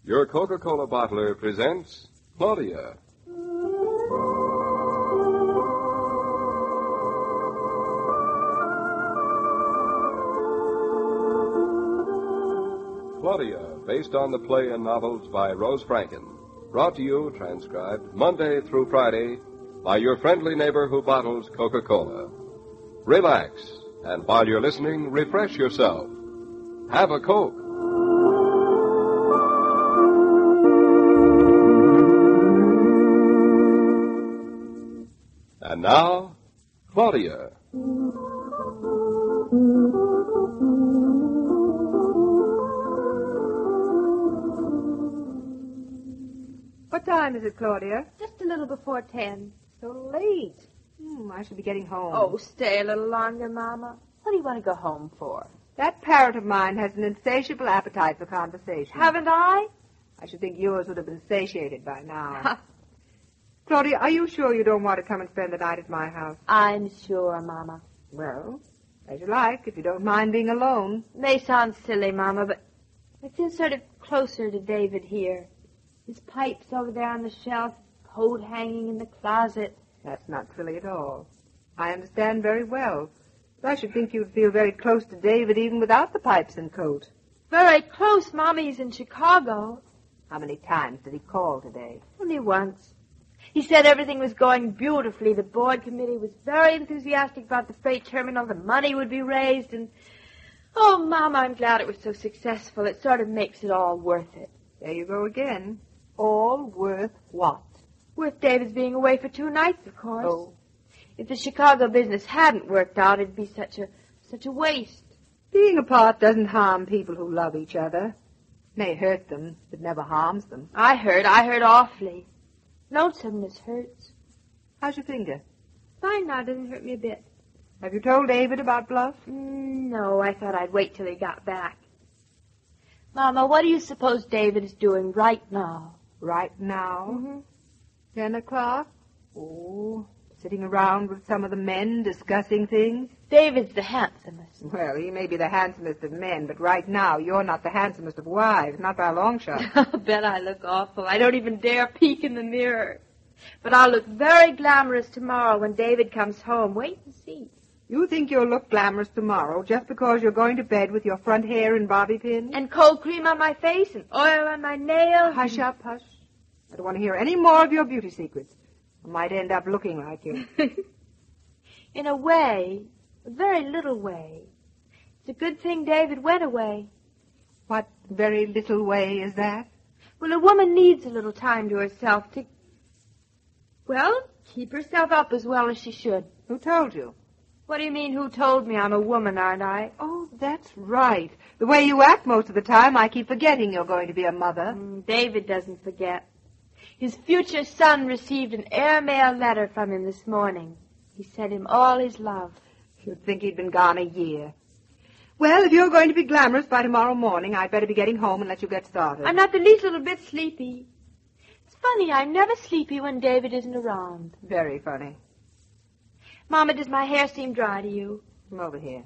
Your Coca-Cola bottler presents Claudia. Claudia, based on the play and novels by Rose Franken. Brought to you, transcribed, Monday through Friday by your friendly neighbor who bottles Coca-Cola. Relax, and while you're listening, refresh yourself. Have a Coke. And now, Claudia. What time is it, Claudia? Just a little before 10. So late. I should be getting home. Oh, stay a little longer, Mama. What do you want to go home for? That parrot of mine has an insatiable appetite for conversation. Haven't I? I should think yours would have been satiated by now. Claudia, are you sure you don't want to come and spend the night at my house? I'm sure, Mama. Well, as you like, if you don't mind being alone. May sound silly, Mama, but I feel sort of closer to David here. His pipe's over there on the shelf, coat hanging in the closet. That's not silly at all. I understand very well. But I should think you'd feel very close to David even without the pipes and coat. Very close, Mama. He's in Chicago. How many times did he call today? Only once. He said everything was going beautifully. The board committee was very enthusiastic about the freight terminal. The money would be raised. And, oh, Mama, I'm glad it was so successful. It sort of makes it all worth it. There you go again. All worth what? Worth David's being away for 2 nights, of course. Oh. If the Chicago business hadn't worked out, it'd be such a waste. Being apart doesn't harm people who love each other. It may hurt them, but never harms them. I heard awfully. Lonesomeness hurts. How's your finger? Fine now, doesn't hurt me a bit. Have you told David about Bluff? No, I thought I'd wait till he got back. Mama, what do you suppose David is doing right now? Right now? Mm-hmm. 10 o'clock? Oh, sitting around with some of the men discussing things? David's the handsomest. Well, he may be the handsomest of men, but right now you're not the handsomest of wives, not by a long shot. I bet I look awful. I don't even dare peek in the mirror. But I'll look very glamorous tomorrow when David comes home. Wait and see. You think you'll look glamorous tomorrow just because you're going to bed with your front hair in bobby pins? And cold cream on my face and oil on my nails. Hush up, hush. I don't want to hear any more of your beauty secrets. I might end up looking like you. In a way, a very little way. It's a good thing David went away. What very little way is that? Well, a woman needs a little time to herself to, well, keep herself up as well as she should. Who told you? What do you mean, who told me? I'm a woman, aren't I? Oh, that's right. The way you act most of the time, I keep forgetting you're going to be a mother. David doesn't forget. His future son received an airmail letter from him this morning. He sent him all his love. You'd think he'd been gone a year. Well, if you're going to be glamorous by tomorrow morning, I'd better be getting home and let you get started. I'm not the least little bit sleepy. It's funny, I'm never sleepy when David isn't around. Very funny. Mama, does my hair seem dry to you? Come over here.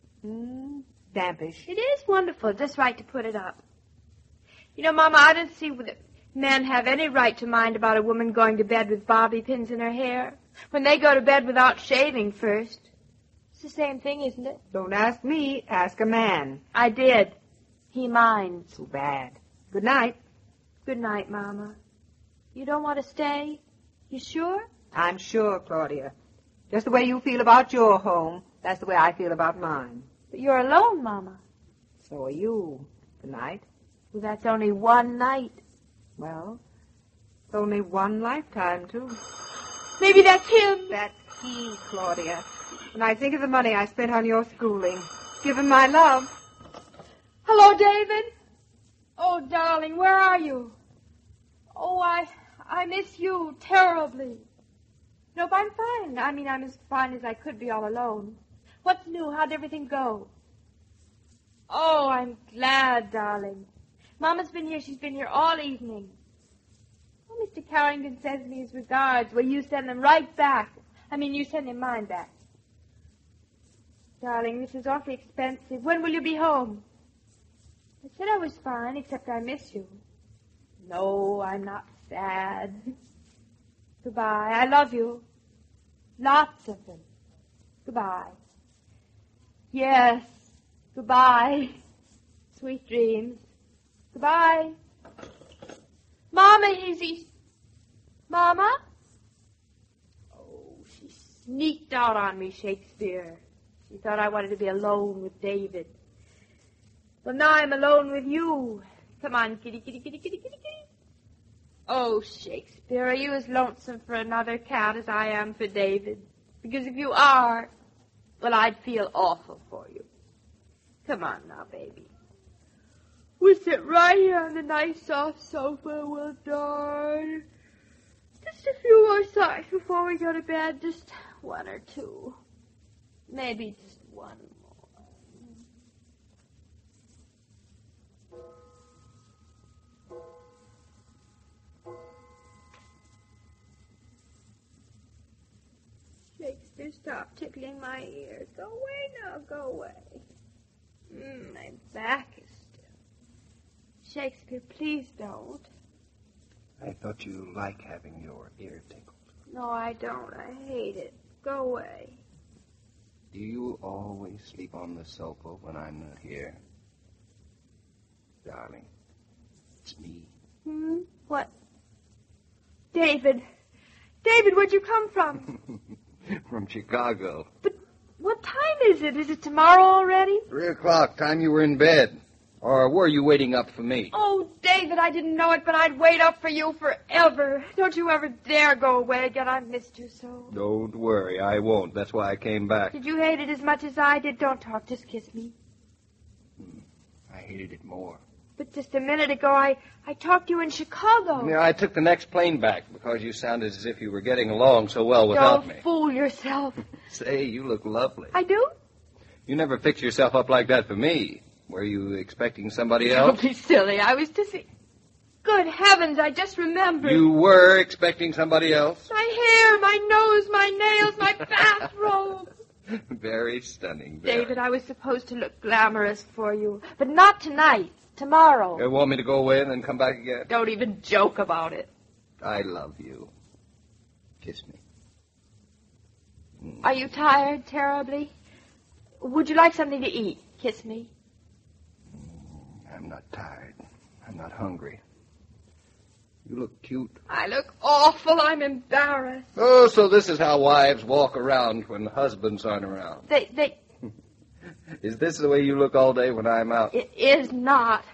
Dampish. It is wonderful, just right to put it up. You know, Mama, I don't see that men have any right to mind about a woman going to bed with bobby pins in her hair when they go to bed without shaving first. It's the same thing, isn't it? Don't ask me, ask a man. I did. He minds. Too bad. Good night. Good night, Mama. You don't want to stay? You sure? I'm sure, Claudia. Just the way you feel about your home, that's the way I feel about mine. But you're alone, Mama. So are you. Tonight. Well, that's only one night. Well, it's only one lifetime, too. Maybe that's him. That's he, Claudia. When I think of the money I spent on your schooling, give him my love. Hello, David. Oh, darling, where are you? Oh, I miss you terribly. Nope, I'm fine. I mean, I'm as fine as I could be all alone. What's new? How'd everything go? Oh, I'm glad, darling. Mama's been here. She's been here all evening. Oh, Mr. Carrington sends me his regards. Well, you send them right back. I mean, you send him mine back. Darling, this is awfully expensive. When will you be home? I said I was fine, except I miss you. No, I'm not sad. Goodbye. I love you. Lots of them. Goodbye. Yes. Goodbye. Sweet dreams. Goodbye. Mama, he's... Mama? Oh, she sneaked out on me, Shakespeare. She thought I wanted to be alone with David. Well, now I'm alone with you. Come on, kitty, kitty, kitty, kitty, kitty, kitty. Oh, Shakespeare, are you as lonesome for another cat as I am for David? Because if you are, well, I'd feel awful for you. Come on now, baby. We'll sit right here on the nice soft sofa, we'll darn. Just a few more songs before we go to bed. Just one or two. Maybe just one more. Shakespeare, stop tickling my ear. Go away now, go away. My back is still. Shakespeare, please don't. I thought you liked having your ear tickled. No, I don't. I hate it. Go away. Do you always sleep on the sofa when I'm not here? Darling, it's me. What? David. David, where'd you come from? From Chicago. But what time is it? Is it tomorrow already? 3 o'clock, time you were in bed. Or were you waiting up for me? Oh, David, I didn't know it, but I'd wait up for you forever. Don't you ever dare go away again. I've missed you so. Don't worry, I won't. That's why I came back. Did you hate it as much as I did? Don't talk, just kiss me. I hated it more. But just a minute ago, I talked to you in Chicago. Yeah, I took the next plane back because you sounded as if you were getting along so well without me. Don't fool yourself. Say, you look lovely. I do? You never fix yourself up like that for me. Were you expecting somebody else? Don't be silly. I was just... Good heavens, I just remembered. You were expecting somebody else? My hair, my nose, my nails, my bathrobe. Very stunning, very. David, I was supposed to look glamorous for you. But not tonight. Tomorrow. You want me to go away and then come back again? Don't even joke about it. I love you. Kiss me. Are you tired terribly? Would you like something to eat? Kiss me. I'm not tired. I'm not hungry. You look cute. I look awful. I'm embarrassed. Oh, so this is how wives walk around when husbands aren't around. They... Is this the way you look all day when I'm out? It is not.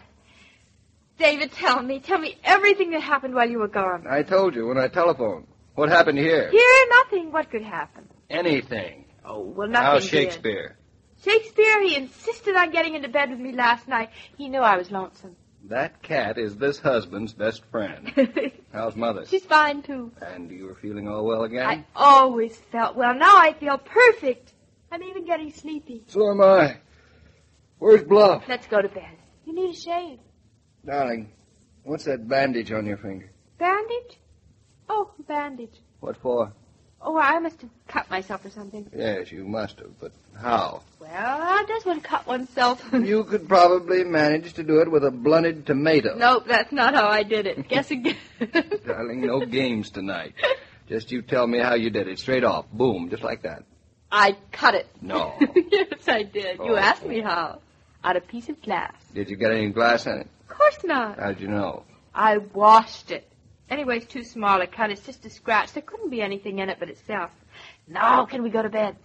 David, tell me everything that happened while you were gone. I told you when I telephoned. What happened here? Here, nothing. What could happen? Anything. Oh, well, nothing. How's Shakespeare? Shakespeare, he insisted on getting into bed with me last night. He knew I was lonesome. That cat is this husband's best friend. How's Mother? She's fine, too. And you were feeling all well again? I always felt well. Now I feel perfect. I'm even getting sleepy. So am I. Where's Bluff? Let's go to bed. You need a shave. Darling, what's that bandage on your finger? Bandage? Oh, bandage. What for? Oh, I must have cut myself or something. Yes, you must have, but how? Well, how does one cut oneself? You could probably manage to do it with a blunted tomato. Nope, that's not how I did it. Guess again. Darling, no games tonight. Just you tell me how you did it. Straight off. Boom, just like that. I cut it. No. Yes, I did. You asked me how. Out of a piece of glass. Did you get any glass in it? Of course not. How'd you know? I washed it. Anyway, it's too small a cut. It's just a scratch. There couldn't be anything in it but itself. Now can we go to bed?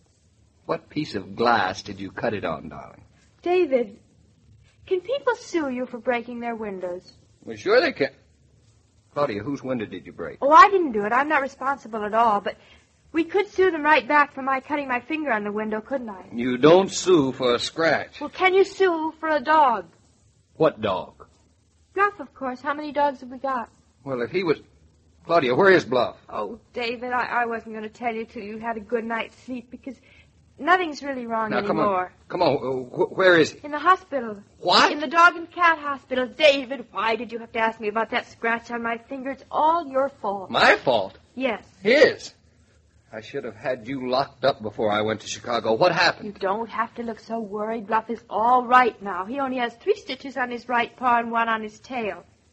What piece of glass did you cut it on, darling? David, can people sue you for breaking their windows? Well, sure they can. Claudia, whose window did you break? Oh, I didn't do it. I'm not responsible at all, but we could sue them right back for my cutting my finger on the window, couldn't I? You don't sue for a scratch. Well, can you sue for a dog? What dog? Bluff, of course. How many dogs have we got? Well, if he was... Claudia, where is Bluff? Oh, David, I wasn't going to tell you till you had a good night's sleep, because nothing's really wrong Now, anymore. Come on. Where is he? In the hospital. What? In the dog and cat hospital. David, why did you have to ask me about that scratch on my finger? It's all your fault. My fault? Yes. His? I should have had you locked up before I went to Chicago. What You happened? don't have to look so worried. Bluff is all right now. He only has 3 stitches on his right paw and 1 on his tail.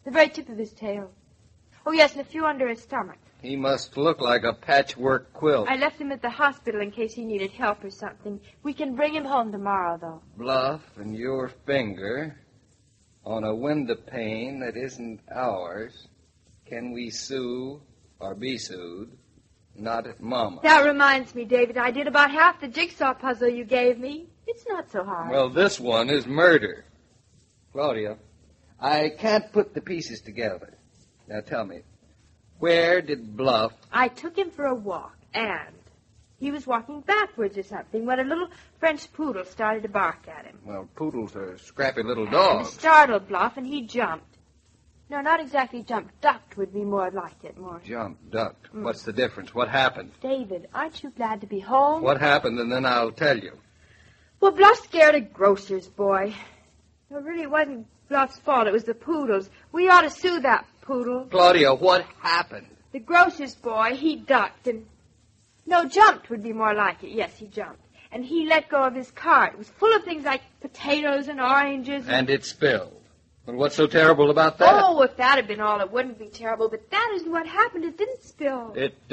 The very tip of his tail. Oh, yes, and a few under his stomach. He must look like a patchwork quilt. I left him at the hospital in case he needed help or something. We can bring him home tomorrow, though. Bluff and your finger on a window pane that isn't ours. Can we sue or be sued? Not at Mama. That reminds me, David, I did about half the jigsaw puzzle you gave me. It's not so hard. Well, this one is murder. Claudia, I can't put the pieces together. Now tell me, where did Bluff... I took him for a walk, and he was walking backwards or something when a little French poodle started to bark at him. Well, poodles are scrappy little It dogs. startled Bluff, and he jumped. No, not exactly jumped. Ducked would be more like it, more. Jumped, ducked. What's the difference? What happened? David, aren't you glad to be home? What happened, and then I'll tell you. Well, Bluff scared a grocer's boy. No, really, it wasn't Bluff's fault. It was the poodle's. We ought to sue that poodle. Claudia, what happened? The grocer's boy, he ducked and... No, jumped would be more like it. Yes, he jumped. And he let go of his cart. It was full of things like potatoes and oranges. And it spilled. Well, what's so terrible about that? Oh, if that had been all, it wouldn't be terrible. But that isn't what happened. It didn't spill.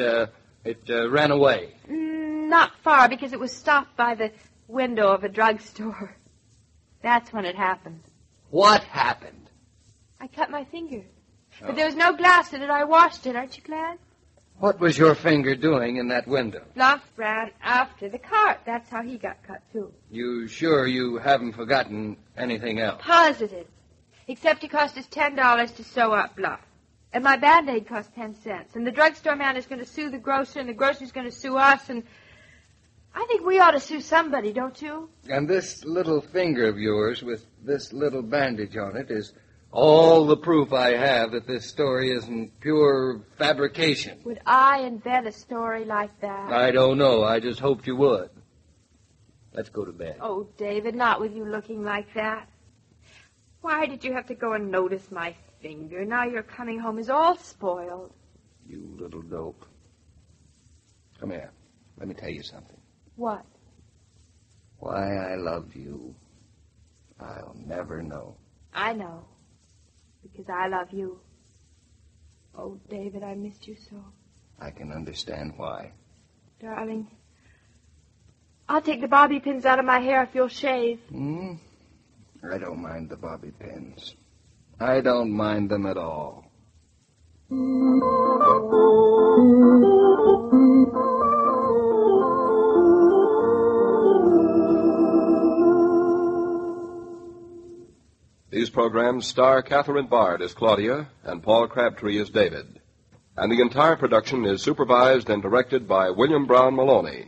It ran away. Not far, because it was stopped by the window of a drugstore. That's when it happened. What happened? I cut my finger. But there was no glass in it. I washed it. Aren't you glad? What was your finger doing in that window? Bluff ran after the cart. That's how he got cut, too. You sure you haven't forgotten anything else? Positive. Except it cost us $10 to sew up Bluff. And my Band-Aid cost 10 cents. And the drugstore man is going to sue the grocer, and the grocer's going to sue us, and I think we ought to sue somebody, don't you? And this little finger of yours with this little bandage on it is all the proof I have that this story isn't pure fabrication. Would I invent a story like that? I don't know. I just hoped you would. Let's go to bed. Oh, David, not with you looking like that. Why did you have to go and notice my finger? Now your coming home is all spoiled. You little dope. Come here. Let me tell you something. What? Why I love you, I'll never know. I know. Because I love you. Oh, David, I missed you so. I can understand why. Darling, I'll take the bobby pins out of my hair if you'll shave. I don't mind the bobby pins. I don't mind them at all. These programs star Catherine Bard as Claudia and Paul Crabtree as David. And the entire production is supervised and directed by William Brown Maloney.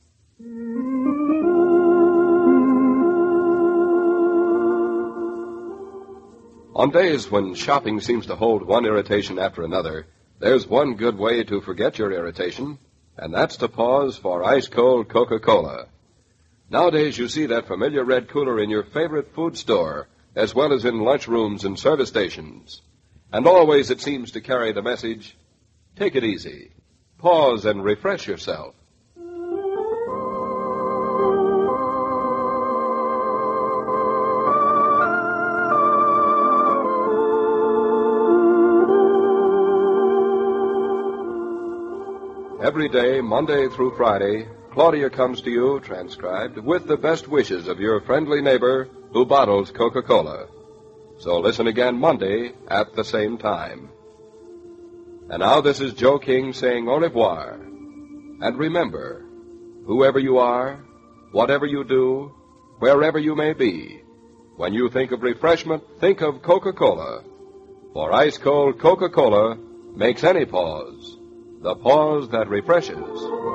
On days when shopping seems to hold one irritation after another, there's one good way to forget your irritation, and that's to pause for ice-cold Coca-Cola. Nowadays, you see that familiar red cooler in your favorite food store, as well as in lunchrooms and service stations. And always it seems to carry the message, take it easy. Pause and refresh yourself. Every day, Monday through Friday, Claudia comes to you, transcribed, with the best wishes of your friendly neighbor who bottles Coca-Cola. So listen again Monday at the same time. And now this is Joe King saying au revoir. And remember, whoever you are, whatever you do, wherever you may be, when you think of refreshment, think of Coca-Cola. For ice-cold Coca-Cola makes any pause the pause that refreshes.